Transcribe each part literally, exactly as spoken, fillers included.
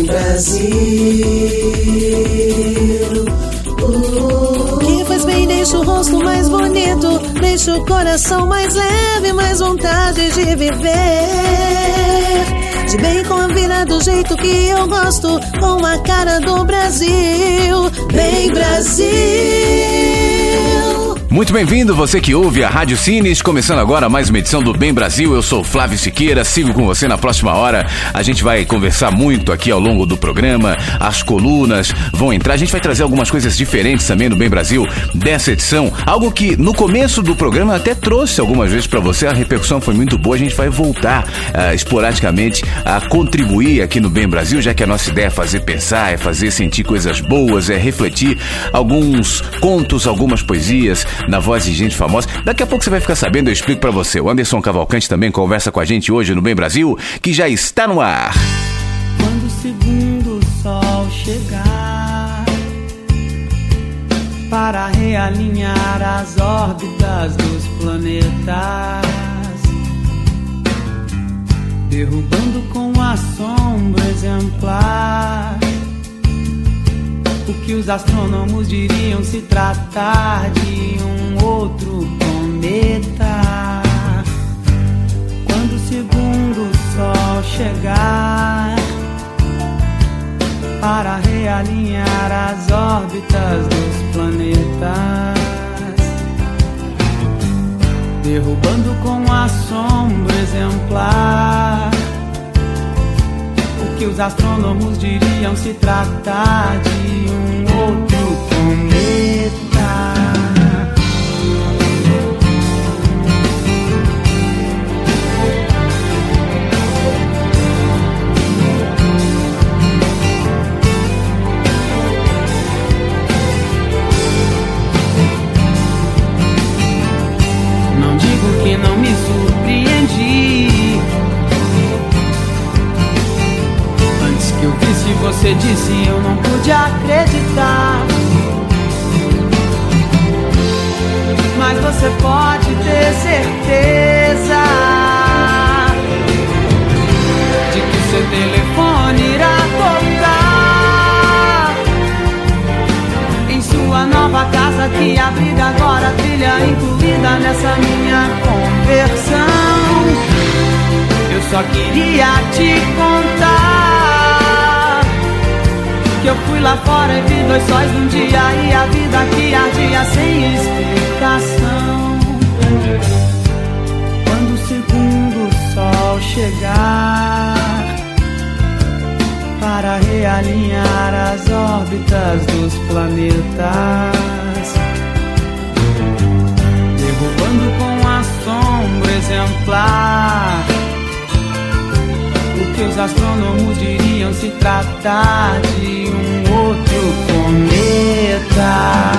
Brasil. O que faz bem deixa o rosto mais bonito, deixa o coração mais leve, mais vontade de viver. De bem com a vida do jeito que eu gosto, com a cara do Brasil. Bem Brasil. Muito bem-vindo, você que ouve a Rádio Cines, começando agora mais uma edição do Bem Brasil. Eu sou Flávio Siqueira, sigo com você na próxima hora. A gente vai conversar muito aqui ao longo do programa, as colunas vão entrar, a gente vai trazer algumas coisas diferentes também no Bem Brasil dessa edição, algo que no começo do programa até trouxe algumas vezes para você, a repercussão foi muito boa. A gente vai voltar uh, esporadicamente a contribuir aqui no Bem Brasil, já que a nossa ideia é fazer pensar, é fazer sentir coisas boas, é refletir alguns contos, algumas poesias na voz de gente famosa. Daqui a pouco você vai ficar sabendo, eu explico pra você. O Anderson Cavalcante também conversa com a gente hoje no Bem Brasil, que já está no ar. Quando o segundo sol chegar para realinhar as órbitas dos planetas, derrubando com assombro exemplar o que os astrônomos diriam se tratar de um outro cometa. Quando o segundo sol chegar para realinhar as órbitas dos planetas, derrubando com assombro exemplar o que os astrônomos diriam se tratar de um outro cometa. Não digo que não me surpreendi. Que eu vi se você disse, eu não pude acreditar. Mas você pode ter certeza de que seu telefone irá tocar em sua nova casa que abriga agora a trilha incluída nessa minha conversão. Eu só queria te contar que eu fui lá fora e vi dois sóis num dia e a vida que ardia sem explicação. Quando o segundo sol chegar para realinhar as órbitas dos planetas, derrubando com assombro exemplar o que os astrônomos diriam se tratar de um outro cometa.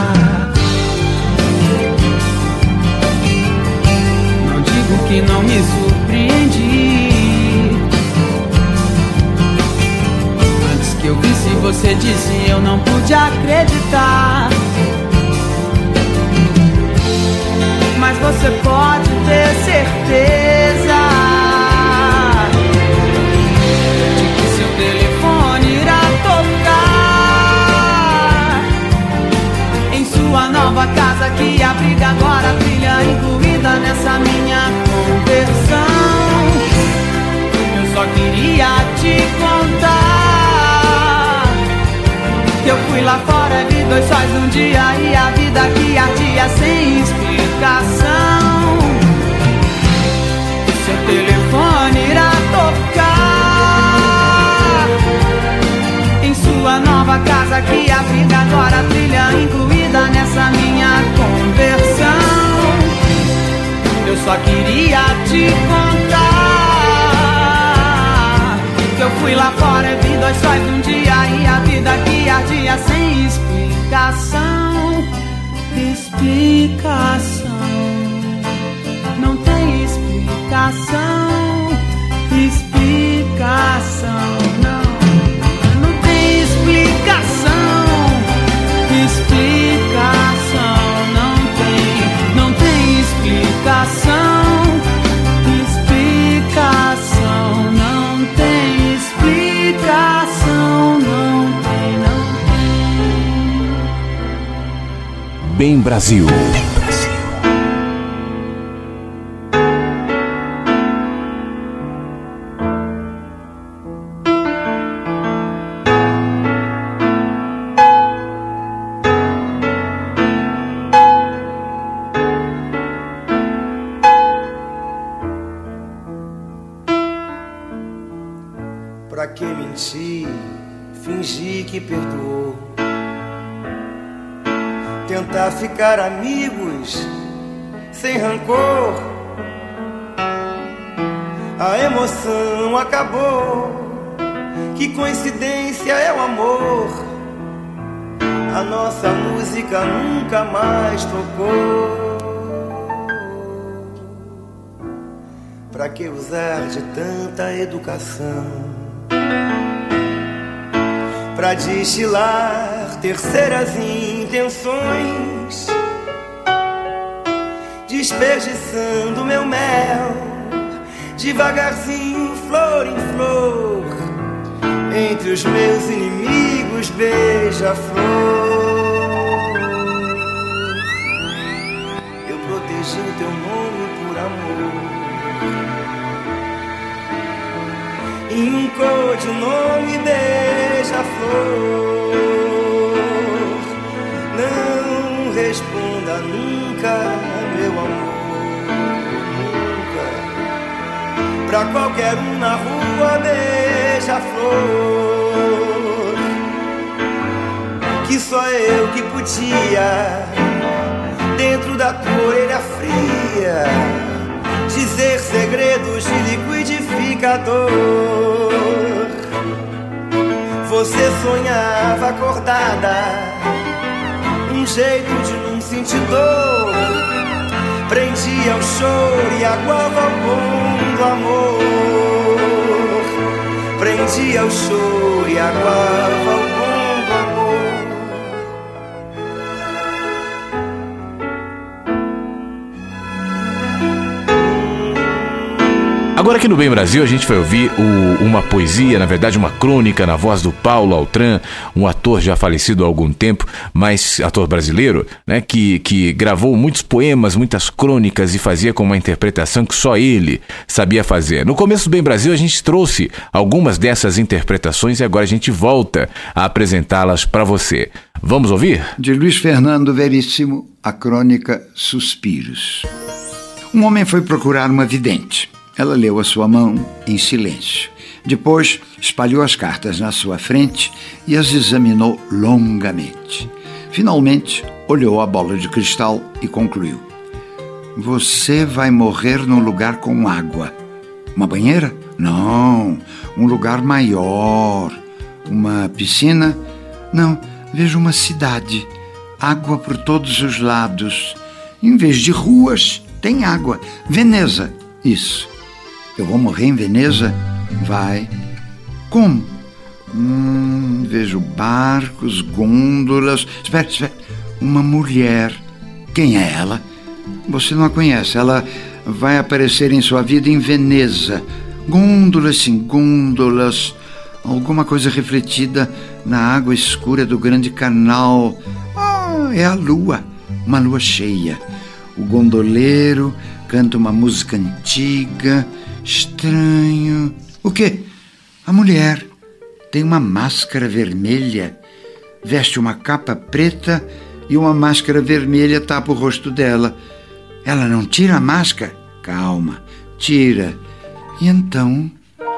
Não digo que não me surpreendi. Antes que eu visse você disse, eu não pude acreditar. Mas você pode ter certeza nova casa que abriga agora a trilha incluída nessa minha conversão. Eu só queria te contar que eu fui lá fora e vi dois sóis num dia e a vida que ardia sem explicação. O seu telefone irá tocar em sua nova casa que abriga agora a trilha incluída nessa minha conversão. Eu só queria te contar que eu fui lá fora e vi dois sóis num dia e a vida que ardia sem explicação. Explicação, não tem explicação. Explicação, não. Explicação, não tem, não tem explicação. Explicação, não tem explicação. Bem Brasil. Pra que mentir, fingir que perdoou, tentar ficar amigos sem rancor. A emoção acabou, que coincidência é o amor. A nossa música nunca mais tocou. Pra que usar de tanta educação pra destilar terceiras intenções, desperdiçando meu mel, devagarzinho, flor em flor, entre os meus inimigos, beija-flor. Eu protegi o teu nome por amor, encode o nome beija-flor. Não responda nunca, meu amor, nunca. Pra qualquer um na rua, beija-flor, que só eu que podia, dentro da tua orelha fria, dizer segredos de liquidificador. Você sonhava acordada, um jeito de não sentir dor, prendia o choro e aguava o bom do amor. Prendia o choro e aguava o bom do amor. Agora aqui no Bem Brasil a gente vai ouvir o, uma poesia, na verdade uma crônica na voz do Paulo Altran, um ator já falecido há algum tempo, mas ator brasileiro, né, que, que gravou muitos poemas, muitas crônicas e fazia com uma interpretação que só ele sabia fazer. No começo do Bem Brasil a gente trouxe algumas dessas interpretações e agora a gente volta a apresentá-las para você. Vamos ouvir? De Luiz Fernando Veríssimo, a crônica Suspiros. Um homem foi procurar uma vidente. Ela leu a sua mão em silêncio. Depois, espalhou as cartas na sua frente e as examinou longamente. Finalmente, olhou a bola de cristal e concluiu: você vai morrer num lugar com água. Uma banheira? Não, um lugar maior. Uma piscina? Não, vejo uma cidade. Água por todos os lados. Em vez de ruas, tem água. Veneza, isso. Eu vou morrer em Veneza? Vai. Como? Hum, vejo barcos, gôndolas. Espera, espera. Uma mulher. Quem é ela? Você não a conhece. Ela vai aparecer em sua vida em Veneza. Gôndolas, sim, gôndolas. Alguma coisa refletida na água escura do grande canal. Ah, é a lua. Uma lua cheia. O gondoleiro canta uma música antiga. Estranho. O quê? A mulher tem uma máscara vermelha, veste uma capa preta e uma máscara vermelha tapa o rosto dela. Ela não tira a máscara? Calma, tira. E então?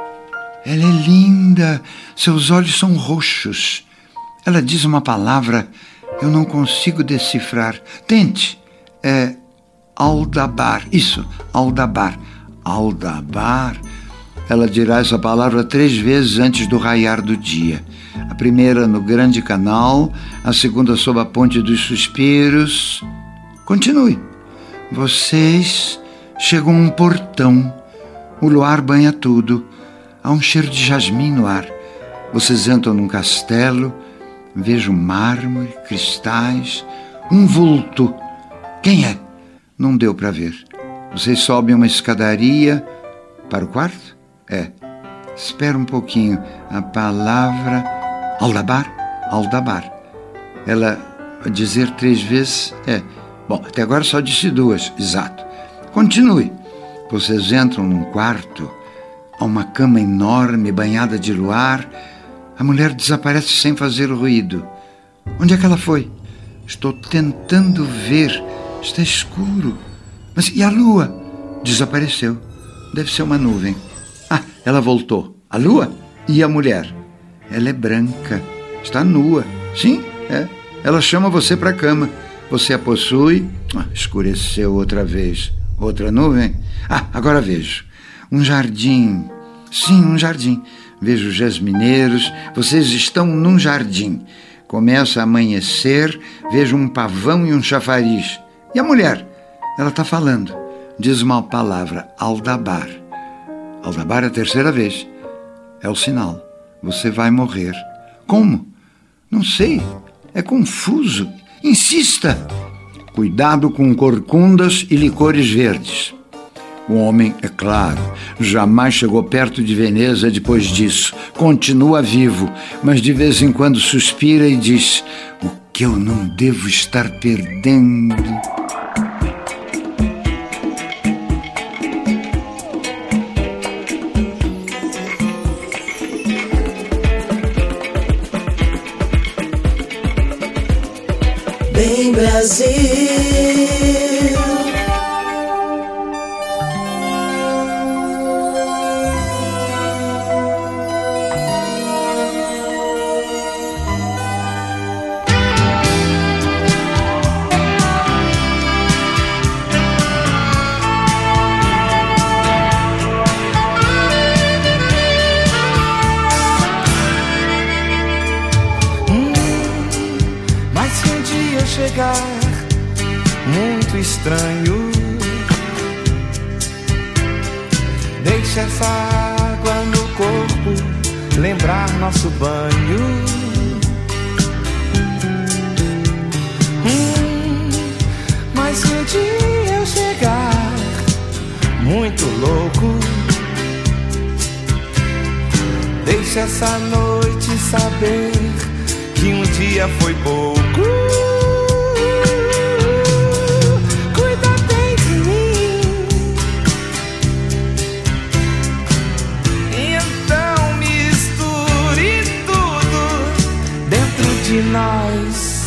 Ela é linda, seus olhos são roxos. Ela diz uma palavra, eu não consigo decifrar. Tente. É Aldabar. Isso, Aldabar. Aldabar. Ela dirá essa palavra três vezes antes do raiar do dia. A primeira no grande canal, a segunda sob a ponte dos suspiros. Continue. Vocês chegam a um portão. O luar banha tudo. Há um cheiro de jasmim no ar. Vocês entram num castelo. Vejo mármore, cristais, um vulto. Quem é? Não deu para ver. Vocês sobem uma escadaria para o quarto? É. Espera um pouquinho. A palavra... Aldabar? Aldabar. Ela Dizer três vezes é... Bom, até agora só disse duas, exato. Continue. Vocês entram num quarto, há uma cama enorme, banhada de luar. A mulher desaparece sem fazer ruído. Onde é que ela foi? Estou tentando ver. Está escuro. Mas e a lua? Desapareceu. Deve ser uma nuvem. Ah, ela voltou. A lua? E a mulher? Ela é branca. Está nua. Sim, é. Ela chama você para a cama. Você a possui. Ah, escureceu outra vez. Outra nuvem? Ah, agora vejo. Um jardim. Sim, um jardim. Vejo jasmineiros. Vocês estão num jardim. Começa a amanhecer. Vejo um pavão e um chafariz. E a mulher? Ela está falando. Diz uma palavra. Aldabar. Aldabar é a terceira vez. É o sinal. Você vai morrer. Como? Não sei. É confuso. Insista. Cuidado com corcundas e licores verdes. O homem, é claro, jamais chegou perto de Veneza depois disso. Continua vivo, mas de vez em quando suspira e diz: o que eu não devo estar perdendo? Bem Brasil. Chegar muito estranho, deixa essa água no corpo lembrar nosso banho. Hum, mas se um dia eu chegar muito louco, deixa essa noite saber que um dia foi pouco. De nós,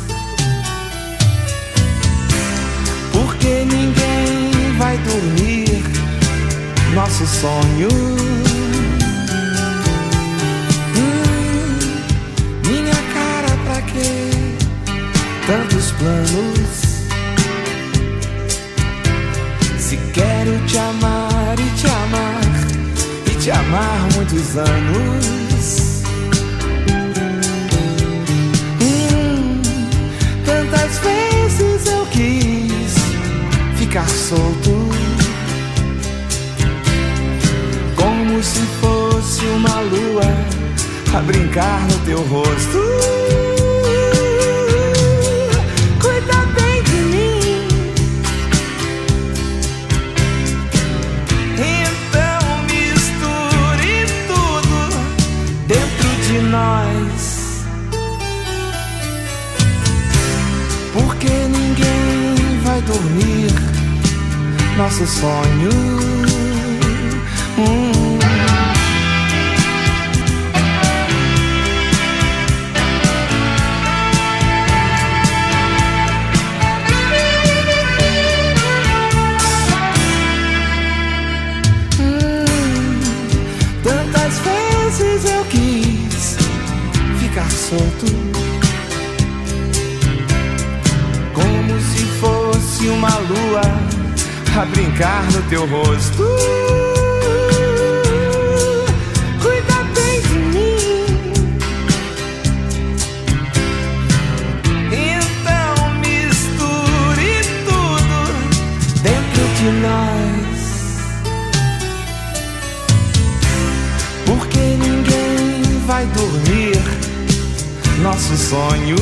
porque ninguém vai dormir nosso sonho. Hum, minha cara, pra quê tantos planos? Se quero te amar e te amar e te amar muitos anos. Tantas vezes eu quis ficar solto, como se fosse uma lua a brincar no teu rosto. Cuida bem de mim, então misture tudo dentro de nós. Porque ninguém vai dormir nosso sonho. Hum. Hum. Tantas vezes eu quis ficar solto, como se fosse uma lua a brincar no teu rosto. Cuida bem de mim, então misture tudo dentro de nós, porque ninguém vai dormir nosso sonho.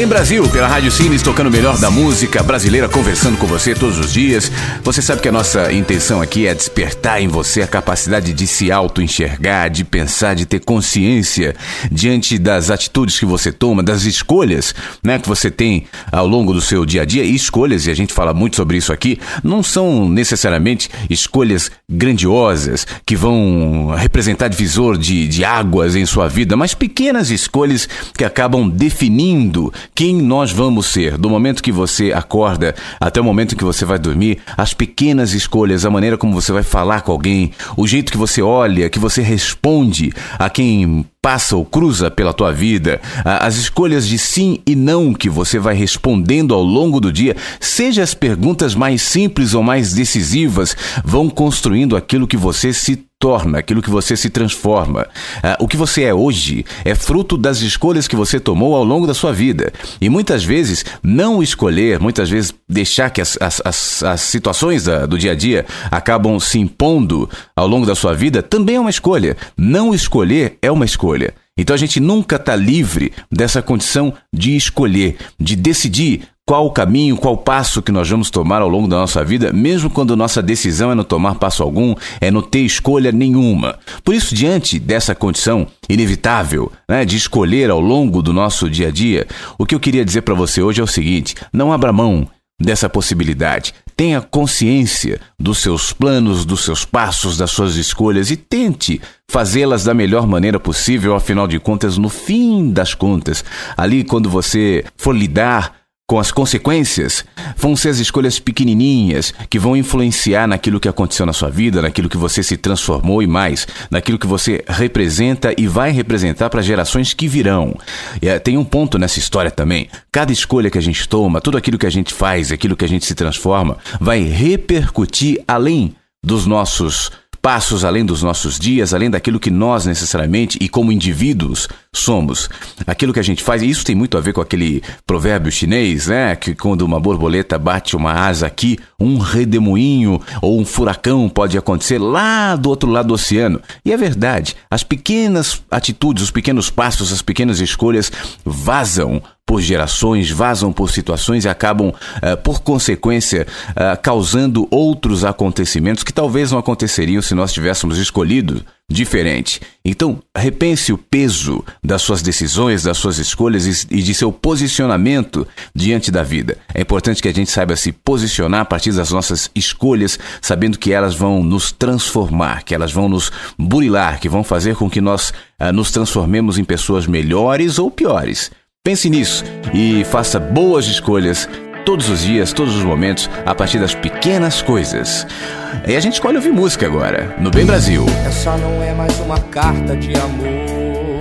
Bem Brasil, pela Rádio Cines, tocando o melhor da música brasileira, conversando com você todos os dias. Você sabe que a nossa intenção aqui é despertar em você a capacidade de se auto-enxergar, de pensar, de ter consciência diante das atitudes que você toma, das escolhas, né, que você tem ao longo do seu dia a dia. E escolhas, e a gente fala muito sobre isso aqui, não são necessariamente escolhas grandiosas que vão representar divisor de, de águas em sua vida, mas pequenas escolhas que acabam definindo quem nós vamos ser, do momento que você acorda até o momento que você vai dormir. As pequenas escolhas, a maneira como você vai falar com alguém, o jeito que você olha, que você responde a quem passa ou cruza pela tua vida, as escolhas de sim e não que você vai respondendo ao longo do dia, seja as perguntas mais simples ou mais decisivas, vão construindo aquilo que você se torna, aquilo que você se transforma. Ah, o que você é hoje é fruto das escolhas que você tomou ao longo da sua vida. E muitas vezes, não escolher, muitas vezes deixar que as, as, as, as situações da, do dia a dia acabam se impondo ao longo da sua vida, também é uma escolha. Não escolher é uma escolha. Então a gente nunca está livre dessa condição de escolher, de decidir qual o caminho, qual o passo que nós vamos tomar ao longo da nossa vida, mesmo quando nossa decisão é não tomar passo algum, é não ter escolha nenhuma. Por isso, diante dessa condição inevitável, né, de escolher ao longo do nosso dia a dia, o que eu queria dizer para você hoje é o seguinte: não abra mão dessa possibilidade. Tenha consciência dos seus planos, dos seus passos, das suas escolhas e tente fazê-las da melhor maneira possível. Afinal de contas, no fim das contas, ali quando você for lidar com as consequências, vão ser as escolhas pequenininhas que vão influenciar naquilo que aconteceu na sua vida, naquilo que você se transformou e mais, naquilo que você representa e vai representar para gerações que virão. É, tem um ponto nessa história também. Cada escolha que a gente toma, tudo aquilo que a gente faz, aquilo que a gente se transforma, vai repercutir além dos nossos passos, além dos nossos dias, além daquilo que nós necessariamente e como indivíduos somos. Aquilo que a gente faz, e isso tem muito a ver com aquele provérbio chinês, né? Que quando uma borboleta bate uma asa aqui, um redemoinho ou um furacão pode acontecer lá do outro lado do oceano. E é verdade, as pequenas atitudes, os pequenos passos, as pequenas escolhas vazam por gerações, vazam por situações e acabam, uh, por consequência, uh, causando outros acontecimentos que talvez não aconteceriam se nós tivéssemos escolhido diferente. Então, repense o peso das suas decisões, das suas escolhas e de seu posicionamento diante da vida. É importante que a gente saiba se posicionar a partir das nossas escolhas, sabendo que elas vão nos transformar, que elas vão nos burilar, que vão fazer com que nós uh, nos transformemos em pessoas melhores ou piores. Pense nisso e faça boas escolhas todos os dias, todos os momentos, a partir das pequenas coisas. E a gente escolhe ouvir música agora, no Bem Brasil. Essa não é mais uma carta de amor.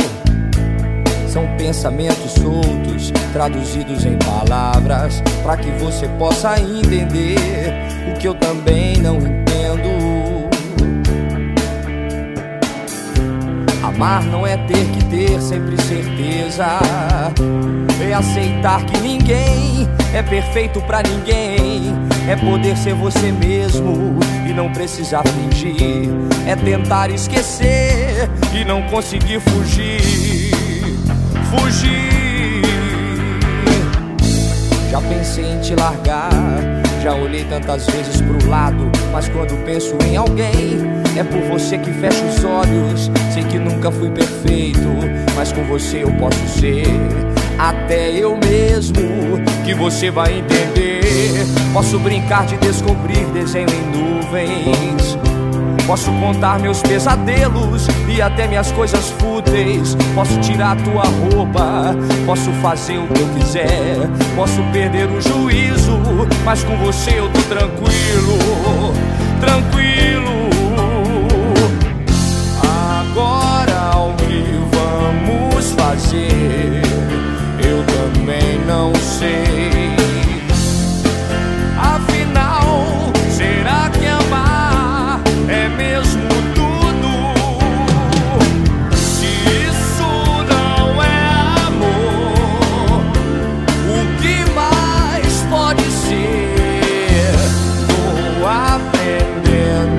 São pensamentos soltos, traduzidos em palavras, para que você possa entender o que eu também não entendo. Amar não é ter que ter sempre certeza, é aceitar que ninguém é perfeito pra ninguém, é poder ser você mesmo e não precisar fingir, é tentar esquecer e não conseguir fugir, fugir. Já pensei em te largar, já olhei tantas vezes pro lado, mas quando penso em alguém, é por você que fecho os olhos. Sei que nunca fui perfeito, mas com você eu posso ser até eu mesmo, que você vai entender. Posso brincar de descobrir desenho em nuvens, posso contar meus pesadelos e até minhas coisas fúteis. Posso tirar tua roupa, posso fazer o que eu quiser, posso perder o juízo, mas com você eu tô tranquilo, tranquilo. Agora o que vamos fazer, eu também não sei. Afinal, será que amar é mesmo tudo? Se isso não é amor, o que mais pode ser? Tô aprendendo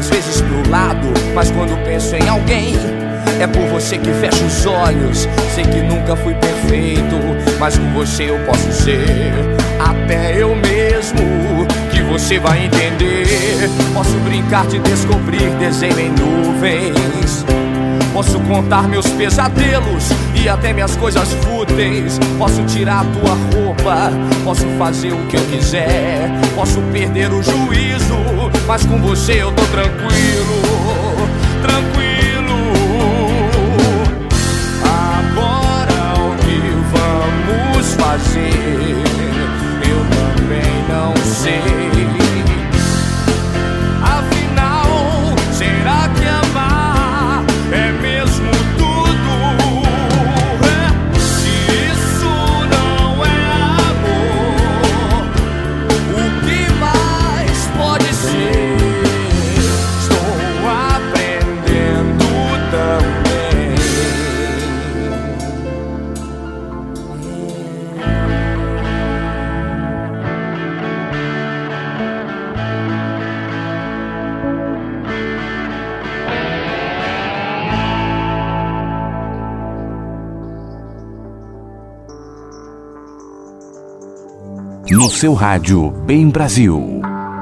tantas vezes pro lado, mas quando penso em alguém, é por você que fecho os olhos. Sei que nunca fui perfeito, mas com você eu posso ser até eu mesmo, que você vai entender. Posso brincar de descobrir desenho em nuvens, posso contar meus pesadelos e até minhas coisas fúteis. Posso tirar a tua roupa, posso fazer o que eu quiser, posso perder o juízo, mas com você eu tô tranquilo, tranquilo. Agora o que vamos fazer, eu também não sei. Afinal, será que amar é mesmo tudo? Se isso não é amor, o que mais pode ser? Estou aprendendo também. No seu rádio Bem Brasil.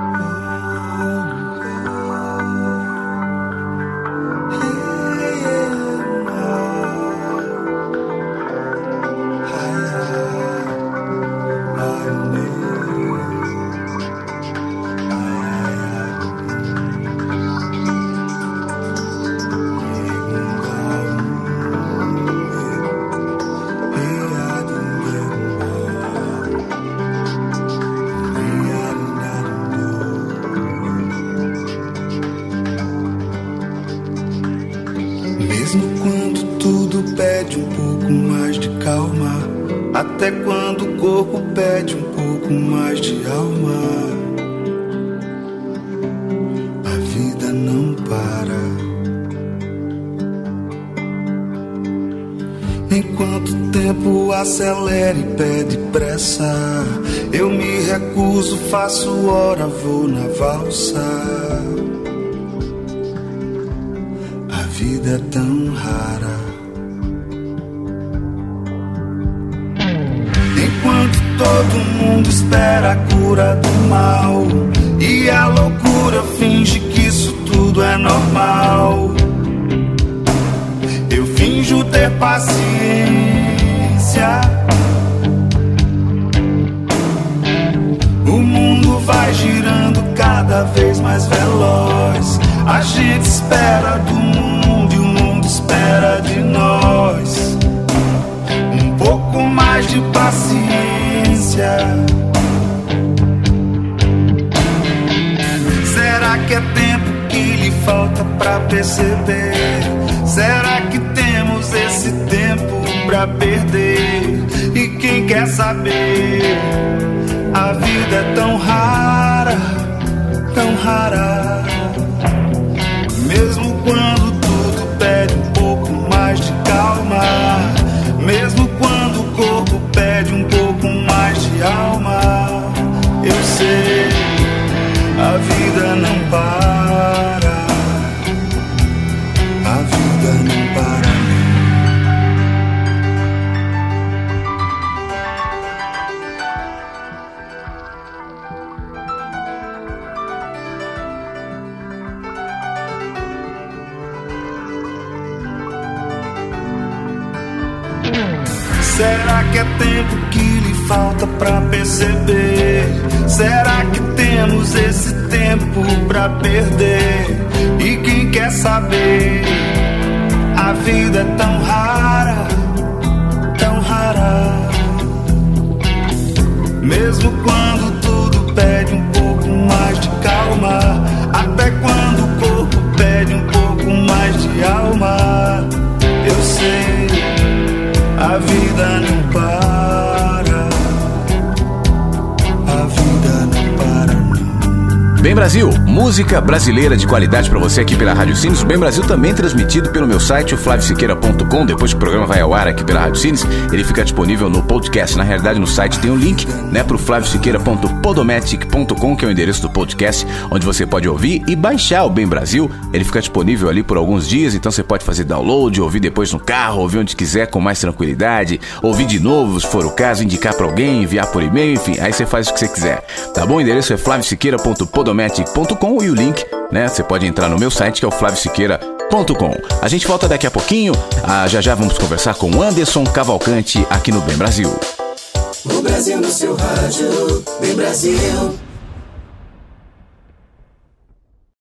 Mesmo quando tudo pede um pouco mais de calma, até quando o corpo pede um pouco mais de alma, a vida não para. Enquanto o tempo acelera e pede pressa, eu me recuso, faço hora, vou na valsa. A vida é tão rara. Enquanto todo mundo espera a cura do mal e a loucura finge que isso tudo é normal, eu finjo ter paciência. O mundo vai girando cada vez mais veloz. A gente espera do mundo e o mundo espera de nós. Um pouco mais de paciência. Será que é tempo que lhe falta pra perceber? Será que temos esse tempo pra perder? E quem quer saber? A vida é tão rara, tão rara. Mesmo quando tudo pede um pouco mais de calma, mesmo quando o corpo pede um pouco mais de alma, eu sei, a vida não para, a vida não para. Será que é tempo que lhe falta pra perceber? Será que temos esse tempo pra perder? E quem quer saber? A vida é tão rara, tão rara. Mesmo quando tudo pede um pouco mais de calma, até quando o corpo pede um pouco mais de alma, eu sei, a vida não para, a vida não para não. Bem Brasil, música brasileira de qualidade pra você aqui pela Rádio Cines. O Bem Brasil também transmitido pelo meu site, o flavio siqueira ponto com. Depois que o programa vai ao ar aqui pela Rádio Cines, ele fica disponível no podcast. Na realidade, no site tem um link, né, pro flavio siqueira ponto podomatic ponto com, que é o endereço do podcast, onde você pode ouvir e baixar o Bem Brasil. Ele fica disponível ali por alguns dias, então você pode fazer download, ouvir depois no carro, ouvir onde quiser com mais tranquilidade, ouvir de novo, se for o caso, indicar pra alguém, enviar por e-mail, enfim, aí você faz o que você quiser, tá bom? O endereço é flavio siqueira ponto podomatic ponto com e o link, né, você pode entrar no meu site, que é o flavio siqueira ponto com. A gente volta daqui a pouquinho, ah, já já vamos conversar com Anderson Cavalcante aqui no Bem Brasil. O Brasil no seu rádio, Bem Brasil.